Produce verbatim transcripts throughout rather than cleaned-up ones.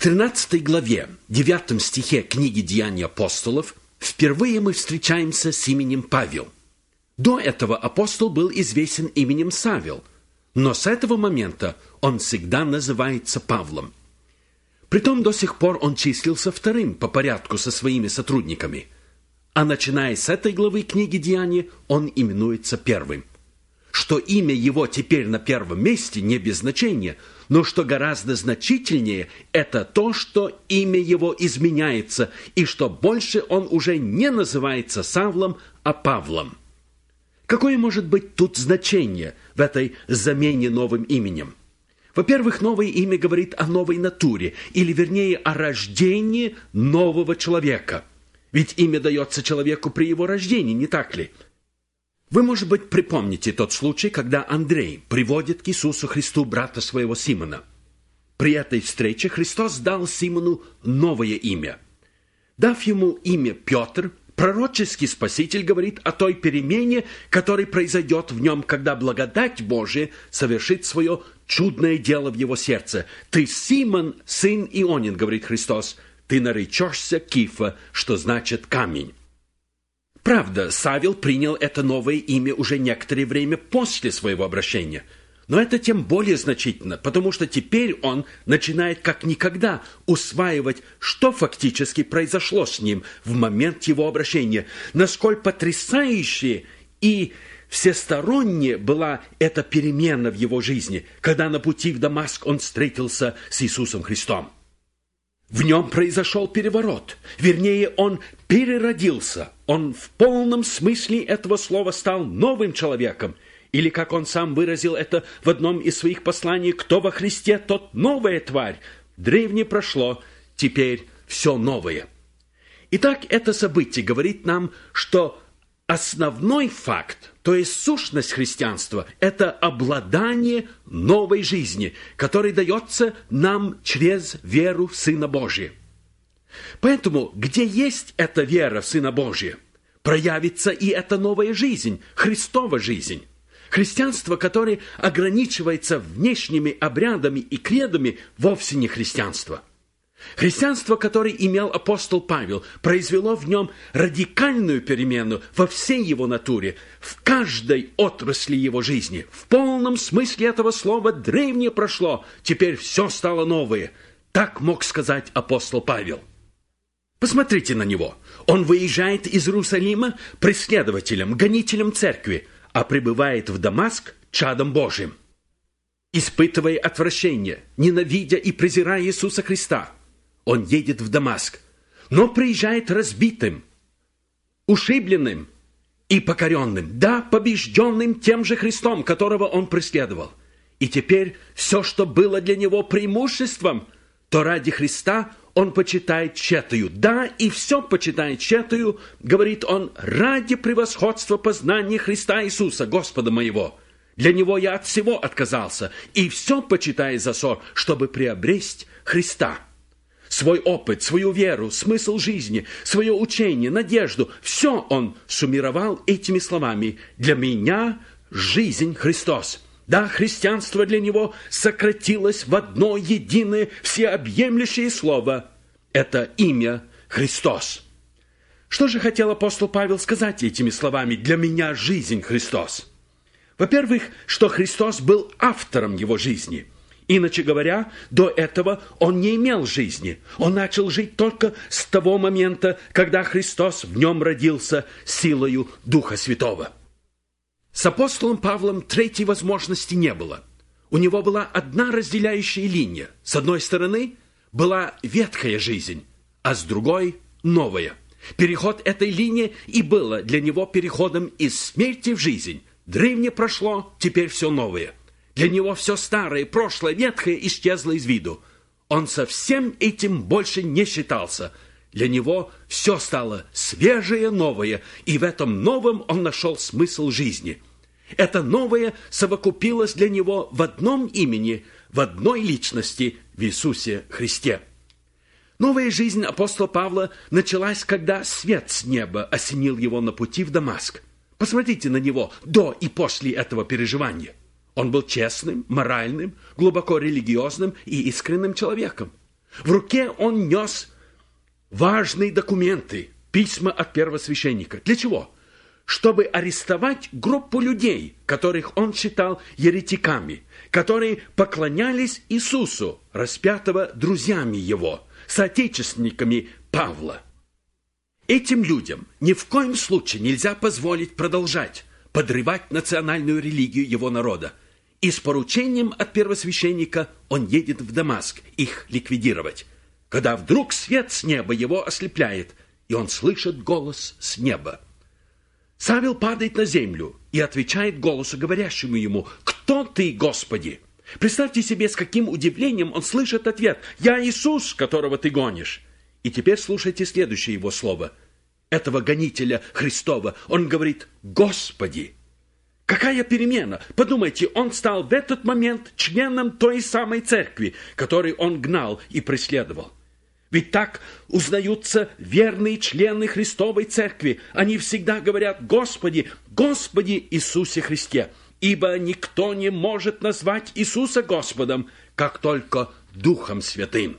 тринадцатой главе, девятом стихе книги «Деяния апостолов» впервые мы встречаемся с именем Павел. До этого апостол был известен именем Савел, но с этого момента он всегда называется Павлом. Притом до сих пор он числился вторым по порядку со своими сотрудниками, а начиная с этой главы книги «Деяния» он именуется первым. Что имя его теперь на первом месте не без значения, но что гораздо значительнее, это то, что имя его изменяется, и что больше он уже не называется Савлом, а Павлом. Какое может быть тут значение в этой замене новым именем? Во-первых, новое имя говорит о новой натуре, или вернее о рождении нового человека. Ведь имя дается человеку при его рождении, не так ли? Вы, может быть, припомните тот случай, когда Андрей приводит к Иисусу Христу брата своего Симона. При этой встрече Христос дал Симону новое имя. Дав ему имя Петр, пророческий Спаситель говорит о той перемене, которая произойдет в нем, когда благодать Божия совершит свое чудное дело в его сердце. «Ты, Симон, сын Ионин, — говорит Христос, — ты наречешься Кифа, что значит камень». Правда, Савел принял это новое имя уже некоторое время после своего обращения. Но это тем более значительно, потому что теперь он начинает как никогда усваивать, что фактически произошло с ним в момент его обращения, насколько потрясающей и всесторонне была эта перемена в его жизни, когда на пути в Дамаск он встретился с Иисусом Христом. В нем произошел переворот, вернее, он переродился, он в полном смысле этого слова стал новым человеком, или, как он сам выразил это в одном из своих посланий, «Кто во Христе, тот новая тварь, древнее прошло, теперь все новое». Итак, это событие говорит нам, что основной факт, то есть сущность христианства, это обладание новой жизни, которая дается нам через веру в Сына Божия. Поэтому, где есть эта вера в Сына Божия, проявится и эта новая жизнь, Христова жизнь. Христианство, которое ограничивается внешними обрядами и кредами, вовсе не христианство. Христианство, которое имел апостол Павел, произвело в нем радикальную перемену во всей его натуре, в каждой отрасли его жизни. В полном смысле этого слова древнее прошло, теперь все стало новое. Так мог сказать апостол Павел. Посмотрите на него. Он выезжает из Иерусалима преследователем, гонителем церкви, а прибывает в Дамаск чадом Божьим. Испытывая отвращение, ненавидя и презирая Иисуса Христа, он едет в Дамаск, но приезжает разбитым, ушибленным и покоренным, да, побежденным тем же Христом, которого он преследовал. И теперь все, что было для него преимуществом, то ради Христа он почитает тщетою. Да, и все почитает тщетою, говорит он, ради превосходства познания Христа Иисуса, Господа моего. Для него я от всего отказался, и все почитаю за ссор, чтобы приобрести Христа. Свой опыт, свою веру, смысл жизни, свое учение, надежду, все он суммировал этими словами. Для меня жизнь Христос. Да, христианство для него сократилось в одно единое всеобъемлющее слово. Это имя Христос. Что же хотел апостол Павел сказать этими словами «для меня жизнь Христос»? Во-первых, что Христос был автором его жизни. Иначе говоря, до этого он не имел жизни. Он начал жить только с того момента, когда Христос в нем родился силою Духа Святого. С апостолом Павлом третьей возможности не было. У него была одна разделяющая линия. С одной стороны была ветхая жизнь, а с другой – новая. Переход этой линии и было для него переходом из смерти в жизнь. Древнее прошло, теперь все новое. Для него все старое, прошлое, ветхое исчезло из виду. Он со всем этим больше не считался. Для него все стало свежее, новое, и в этом новом он нашел смысл жизни. Это новое совокупилось для него в одном имени, в одной личности, в Иисусе Христе. Новая жизнь апостола Павла началась, когда свет с неба осенил его на пути в Дамаск. Посмотрите на него до и после этого переживания. Он был честным, моральным, глубоко религиозным и искренним человеком. В руке он нес важные документы, письма от первосвященника. Для чего? Чтобы арестовать группу людей, которых он считал еретиками, которые поклонялись Иисусу, распятого друзьями его, соотечественниками Павла. Этим людям ни в коем случае нельзя позволить продолжать подрывать национальную религию его народа. И с поручением от первосвященника он едет в Дамаск их ликвидировать. Когда вдруг свет с неба его ослепляет, и он слышит голос с неба. Савел падает на землю и отвечает голосу, говорящему ему: «Кто ты, Господи?» Представьте себе, с каким удивлением он слышит ответ: «Я Иисус, которого ты гонишь». И теперь слушайте следующее его слово. Этого гонителя Христова. Он говорит: «Господи». Какая перемена! Подумайте, он стал в этот момент членом той самой церкви, которой он гнал и преследовал. Ведь так узнаются верные члены Христовой церкви. Они всегда говорят: «Господи, Господи Иисусе Христе», ибо никто не может назвать Иисуса Господом, как только Духом Святым.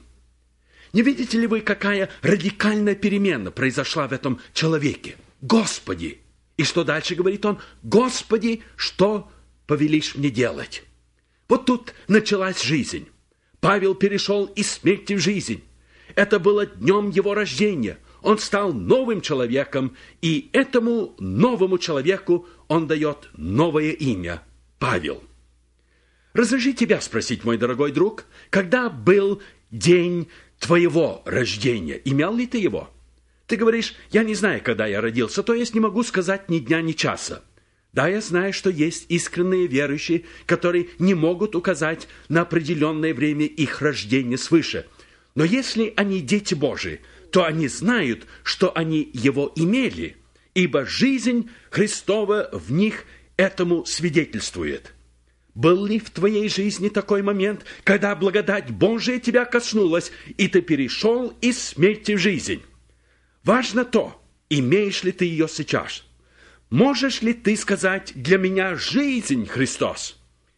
Не видите ли вы, какая радикальная перемена произошла в этом человеке? «Господи». И что дальше говорит он? «Господи, что повелишь мне делать?» Вот тут началась жизнь. Павел перешел из смерти в жизнь. Это было днем его рождения. Он стал новым человеком, и этому новому человеку он дает новое имя – Павел. Разреши тебя спросить, мой дорогой друг, когда был день твоего рождения? Имел ли ты его? Ты говоришь: «Я не знаю, когда я родился, то есть не могу сказать ни дня, ни часа». Да, я знаю, что есть искренние верующие, которые не могут указать на определенное время их рождения свыше. Но если они дети Божии, то они знают, что они его имели, ибо жизнь Христова в них этому свидетельствует. Был ли в твоей жизни такой момент, когда благодать Божия тебя коснулась, и ты перешел из смерти в жизнь? Важно то, имеешь ли ты ее сейчас. Можешь ли ты сказать: «Для меня жизнь Христос»?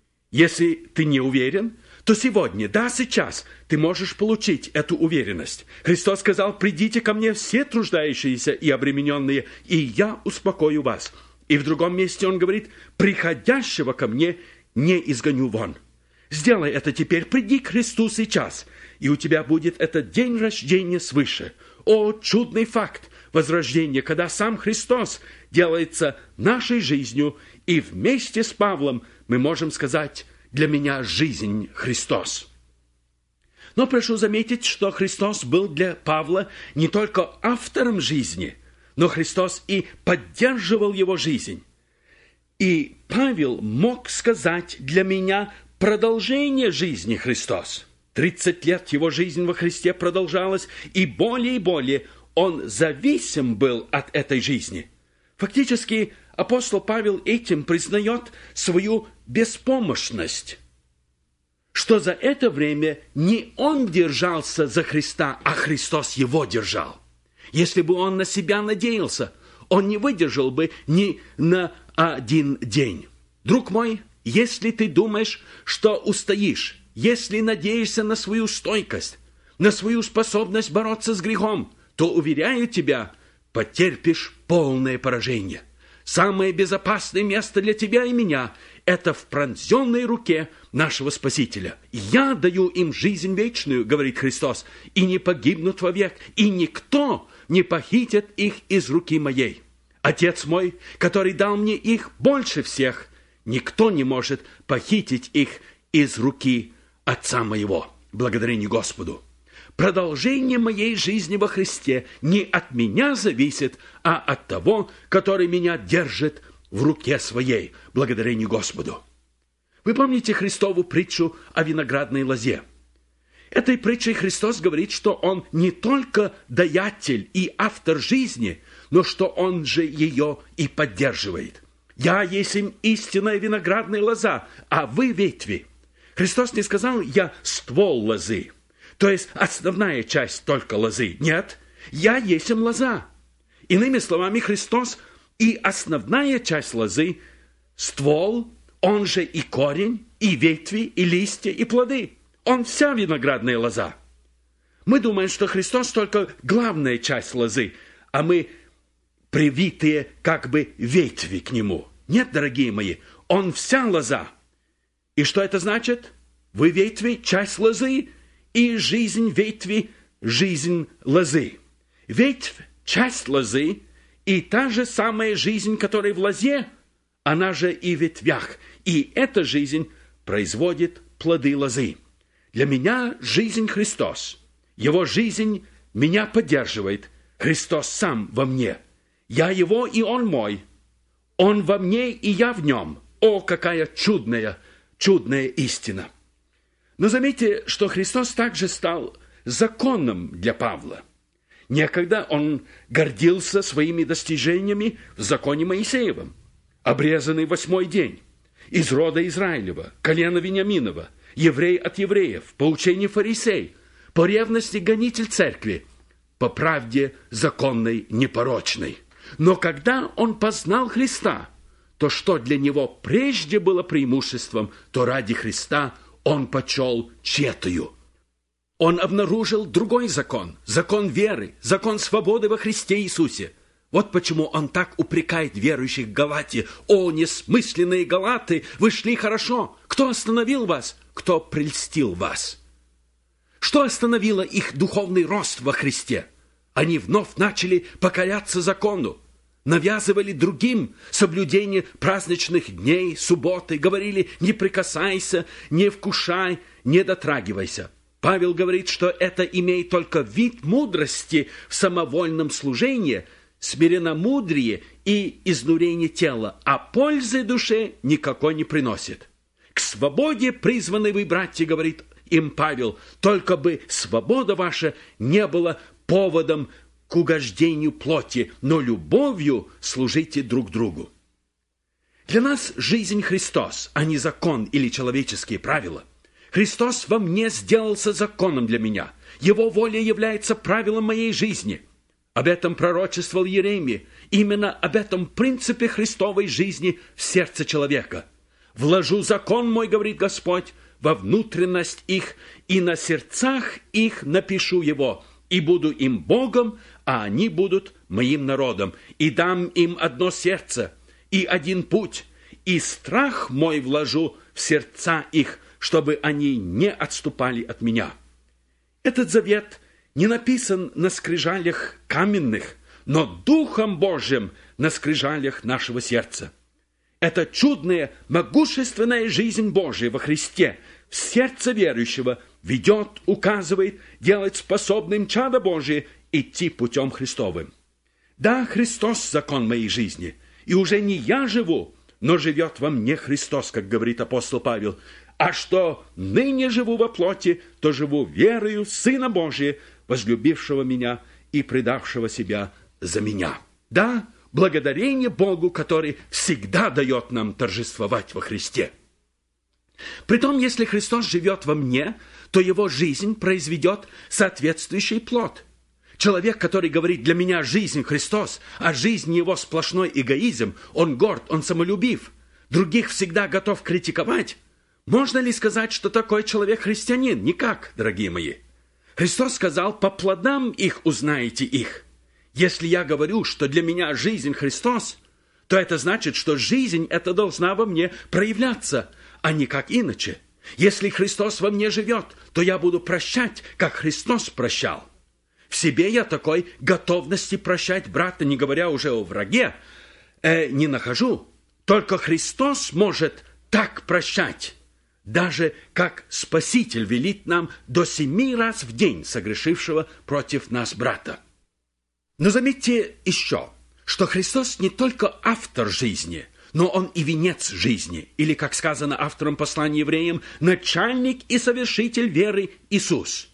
Если ты не уверен, то сегодня, да, сейчас, ты можешь получить эту уверенность. Христос сказал: «Придите ко мне все труждающиеся и обремененные, и я успокою вас». И в другом месте он говорит: «Приходящего ко мне не изгоню вон». Сделай это теперь, приди к Христу сейчас, и у тебя будет этот день рождения свыше. О, чудный факт возрождения, когда сам Христос делается нашей жизнью, и вместе с Павлом мы можем сказать: «Для меня жизнь Христос». Но прошу заметить, что Христос был для Павла не только автором жизни, но Христос и поддерживал его жизнь. И Павел мог сказать: «Для меня продолжение жизни Христос». Тридцать лет его жизнь во Христе продолжалась, и более и более он зависим был от этой жизни. Фактически, апостол Павел этим признает свою беспомощность, что за это время не он держался за Христа, а Христос его держал. Если бы он на себя надеялся, он не выдержал бы ни на один день. Друг мой, если ты думаешь, что устоишь, если надеешься на свою стойкость, на свою способность бороться с грехом, то, уверяю тебя, потерпишь полное поражение. Самое безопасное место для тебя и меня – это в пронзенной руке нашего Спасителя. «Я даю им жизнь вечную, – говорит Христос, – и не погибнут вовек, и никто не похитит их из руки моей. Отец мой, который дал мне их больше всех, никто не может похитить их из руки Отца моего». Благодарение Господу. Продолжение моей жизни во Христе не от меня зависит, а от того, который меня держит в руке своей. Благодарение Господу. Вы помните Христову притчу о виноградной лозе? Этой притчей Христос говорит, что Он не только даятель и автор жизни, но что Он же ее и поддерживает. «Я есть им истинная виноградная лоза, а вы ветви». Христос не сказал: «Я ствол лозы», то есть основная часть только лозы. Нет, «я есть им лоза». Иными словами, Христос и основная часть лозы, ствол, он же и корень, и ветви, и листья, и плоды. Он вся виноградная лоза. Мы думаем, что Христос только главная часть лозы, а мы привитые как бы ветви к Нему. Нет, дорогие мои, Он вся лоза. И что это значит? Вы ветви, часть лозы, и жизнь ветви, жизнь лозы. Ветвь, часть лозы, и та же самая жизнь, которая в лозе, она же и в ветвях. И эта жизнь производит плоды лозы. Для меня жизнь Христос. Его жизнь меня поддерживает. Христос сам во мне. Я Его, и Он мой. Он во мне, и я в Нем. О, какая чудная, чудная истина! Но заметьте, что Христос также стал законом для Павла. Некогда он гордился своими достижениями в законе Моисеевом. Обрезанный восьмой день, из рода Израилева, колена Вениаминова, еврей от евреев, по учению фарисей, по ревности гонитель церкви, по правде законной непорочной. Но когда он познал Христа, то что для него прежде было преимуществом, то ради Христа он почел тщетою. Он обнаружил другой закон, закон веры, закон свободы во Христе Иисусе. Вот почему он так упрекает верующих в Галатии. «О, несмысленные галаты, вы шли хорошо! Кто остановил вас? Кто прельстил вас?» Что остановило их духовный рост во Христе? Они вновь начали покоряться закону, навязывали другим соблюдение праздничных дней, субботы, говорили: «Не прикасайся, не вкушай, не дотрагивайся». Павел говорит, что это имеет только вид мудрости в самовольном служении, смиренномудрие и изнурение тела, а пользы душе никакой не приносит. К свободе призваны вы, братья, говорит им Павел, только бы свобода ваша не была поводом к угождению плоти, но любовью служите друг другу. Для нас жизнь Христос, а не закон или человеческие правила. Христос во мне сделался законом для меня. Его воля является правилом моей жизни. Об этом пророчествовал Иеремия. Именно об этом принципе Христовой жизни в сердце человека. «Вложу закон мой, говорит Господь, во внутренность их, и на сердцах их напишу его, и буду им Богом, а они будут моим народом, и дам им одно сердце, и один путь, и страх мой вложу в сердца их, чтобы они не отступали от меня». Этот завет не написан на скрижалях каменных, но Духом Божьим на скрижалях нашего сердца. Это чудная, могущественная жизнь Божия во Христе в сердце верующего ведет, указывает, делает способным чадо Божие идти путем Христовым. Да, Христос – закон моей жизни, и уже не я живу, но живет во мне Христос, как говорит апостол Павел. А что ныне живу во плоти, то живу верою Сына Божия, возлюбившего меня и предавшего себя за меня. Да, благодарение Богу, который всегда дает нам торжествовать во Христе. Притом, если Христос живет во мне, то его жизнь произведет соответствующий плод. Человек, который говорит: «Для меня жизнь Христос», а жизнь его сплошной эгоизм, он горд, он самолюбив, других всегда готов критиковать. Можно ли сказать, что такой человек христианин? Никак, дорогие мои. Христос сказал: «По плодам их узнаете их». Если я говорю, что для меня жизнь Христос, то это значит, что жизнь эта должна во мне проявляться, а не как иначе. Если Христос во мне живет, то я буду прощать, как Христос прощал. В себе я такой готовности прощать брата, не говоря уже о враге, э, не нахожу. Только Христос может так прощать, даже как Спаситель велит нам до семи раз в день согрешившего против нас брата. Но заметьте еще, что Христос не только автор жизни, но Он и венец жизни, или, как сказано автором послания евреям, начальник и совершитель веры Иисус.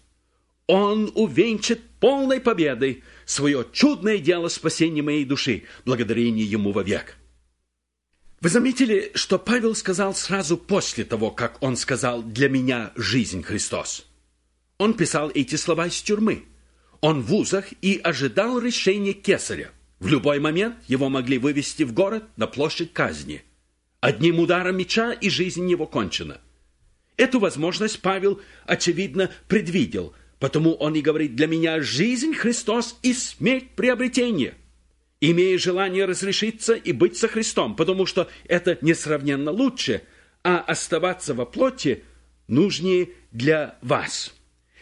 Он увенчит полной победой свое чудное дело спасения моей души, благодарение Ему вовек. Вы заметили, что Павел сказал сразу после того, как он сказал: «Для меня жизнь Христос». Он писал эти слова из тюрьмы. Он в узах и ожидал решения кесаря. В любой момент его могли вывести в город на площадь казни. Одним ударом меча, и жизнь его кончена. Эту возможность Павел, очевидно, предвидел, Потому он и говорит: для меня жизнь Христос и смерть приобретение. Имея желание разрешиться и быть со Христом, потому что это несравненно лучше, а оставаться во плоти нужнее для вас.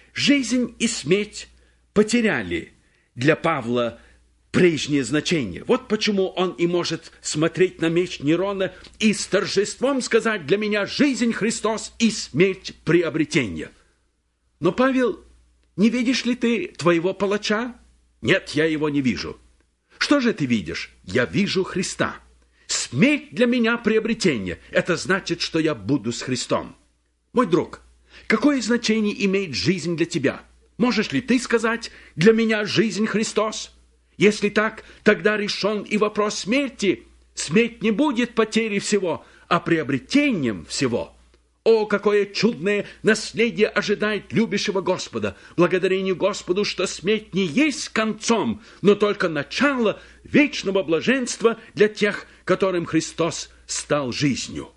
Жизнь и смерть потеряли для Павла прежнее значение. Вот почему он и может смотреть на меч Нерона и с торжеством сказать: для меня жизнь Христос и смерть приобретение. Но, Павел, не видишь ли ты твоего палача? Нет, я его не вижу. Что же ты видишь? Я вижу Христа. Смерть для меня приобретение. Это значит, что я буду с Христом. Мой друг, какое значение имеет жизнь для тебя? Можешь ли ты сказать: для меня жизнь Христос? Если так, тогда решен и вопрос смерти. Смерть не будет потерей всего, а приобретением всего. О, какое чудное наследие ожидает любящего Господа! Благодарение Господу, что смерть не есть концом, но только начало вечного блаженства для тех, которым Христос стал жизнью.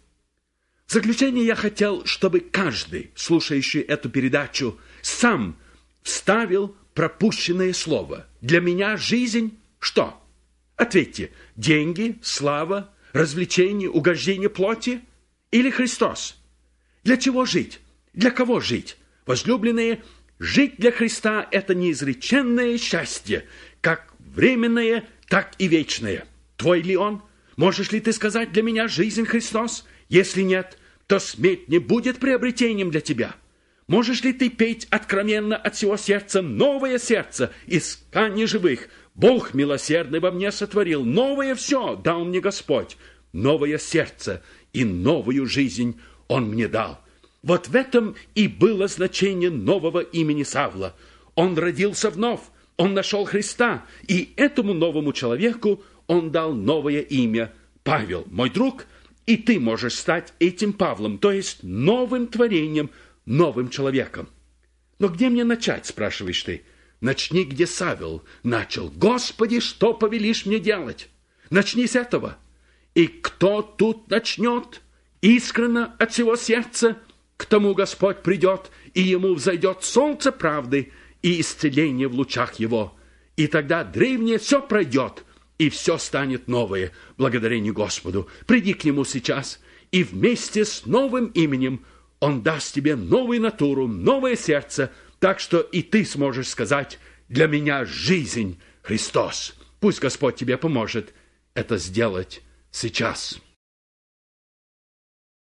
В заключение я хотел, чтобы каждый, слушающий эту передачу, сам вставил пропущенное слово. Для меня жизнь что? Ответьте: деньги, слава, развлечение, угождение плоти или Христос? Для чего жить? Для кого жить? Возлюбленные, жить для Христа – это неизреченное счастье, как временное, так и вечное. Твой ли он? Можешь ли ты сказать: для меня жизнь Христос? Если нет, то смерть не будет приобретением для тебя. Можешь ли ты петь откровенно от всего сердца: новое сердце, искание живых? Бог милосердный во мне сотворил, новое все дал мне Господь, новое сердце и новую жизнь Он мне дал. Вот в этом и было значение нового имени Савла. Он родился вновь, он нашел Христа, и этому новому человеку он дал новое имя Павел. Мой друг, и ты можешь стать этим Павлом, то есть новым творением, новым человеком. Но где мне начать, спрашиваешь ты? Начни, где Савел начал. Господи, что повелишь мне делать? Начни с этого. И кто тут начнет искренно от всего сердца, к тому Господь придет, и ему взойдет солнце правды и исцеление в лучах его. И тогда древнее все пройдет, и все станет новое, благодарение Господу. Приди к нему сейчас, и вместе с новым именем он даст тебе новую натуру, новое сердце, так что и ты сможешь сказать: для меня жизнь Христос. Пусть Господь тебе поможет это сделать сейчас.